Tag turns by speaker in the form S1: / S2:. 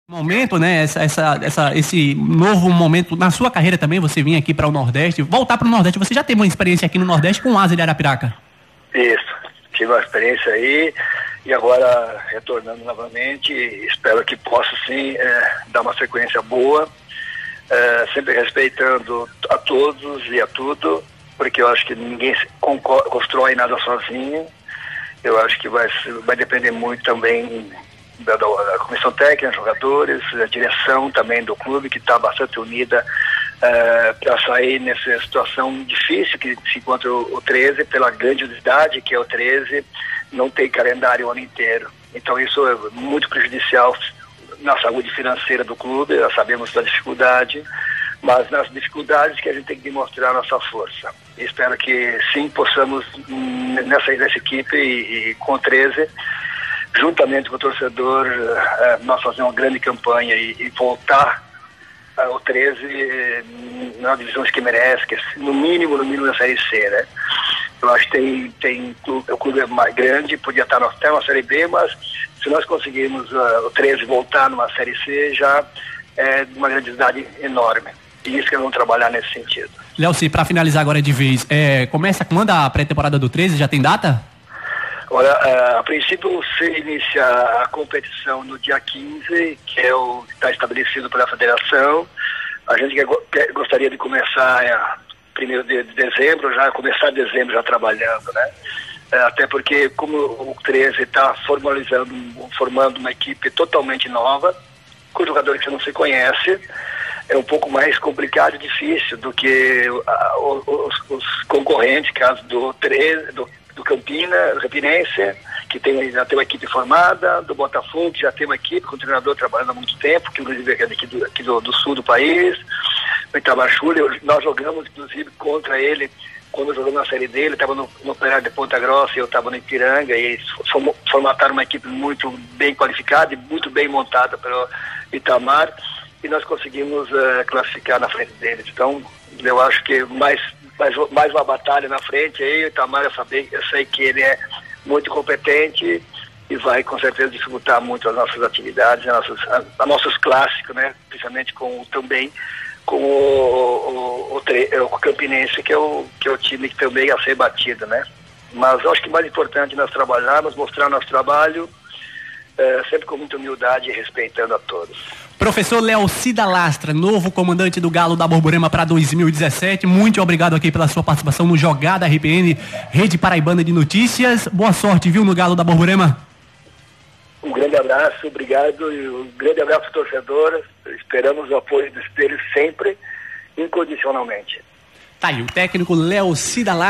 S1: Momento, né? Esse novo momento na sua carreira também, você vir aqui para o Nordeste, voltar para o Nordeste. Você já teve uma experiência aqui no Nordeste com o Asa de Arapiraca?
S2: Isso, tive uma experiência aí e agora retornando novamente, espero que possa sim dar uma sequência boa, sempre respeitando a todos e a tudo, porque eu acho que ninguém constrói nada sozinho. Eu acho que vai depender muito também da comissão técnica, jogadores, a direção também do clube, que está bastante unida para sair nessa situação difícil que se encontra o 13, pela grandiosidade que é o 13, não tem calendário o ano inteiro. Então isso é muito prejudicial na saúde financeira do clube. Nós sabemos da dificuldade, mas nas dificuldades que a gente tem que demonstrar a nossa força. E espero que sim possamos nessa equipe e com o 13, juntamente com o torcedor, nós fazer uma grande campanha e voltar ao 13 nas divisões que merece, que no mínimo na Série C, né? Eu acho que o clube é mais grande, podia estar até na Série B, mas se nós conseguirmos o 13 voltar numa Série C, já é de uma grandiosidade enorme. E isso que nós vamos trabalhar nesse sentido.
S1: Léo, para finalizar agora de vez, quando a pré-temporada do 13, já tem data?
S2: Olha, a princípio se inicia a competição no dia 15, que é o que está estabelecido pela federação. A gente gostaria de começar 1º de dezembro, começar dezembro já trabalhando, né? Até porque como o 13 está formando uma equipe totalmente nova, com jogadores que não se conhece, é um pouco mais complicado e difícil do que os concorrentes, caso do 13, do Campinense, que já tem uma equipe formada, do Botafogo, que já tem uma equipe com o treinador trabalhando há muito tempo, que inclusive é aqui do sul do país, o Itamachule. Nós jogamos inclusive contra ele quando jogamos na Série D. Ele estava no Operário de Ponta Grossa e eu estava no Ipiranga, e eles formataram uma equipe muito bem qualificada e muito bem montada pelo Itamar, e nós conseguimos classificar na frente deles. Então eu acho que mais uma batalha na frente aí. O Itamar, eu sei que ele é muito competente e vai com certeza dificultar muito as nossas atividades, nossos clássicos, né? Principalmente também com o Campinense, que é o time que também ia ser batido, né? Mas eu acho que o mais importante é nós trabalharmos, mostrar nosso trabalho, sempre com muita humildade e respeitando a todos.
S1: Professor Leocida Lastra, novo comandante do Galo da Borborema para 2017, muito obrigado aqui pela sua participação no Jogada RPN, Rede Paraibana de Notícias. Boa sorte, viu, no Galo da Borborema.
S2: Um grande abraço, obrigado, e um grande abraço aos torcedores. Esperamos o apoio deles sempre, incondicionalmente.
S1: Tá aí, o técnico Leocida Lastra.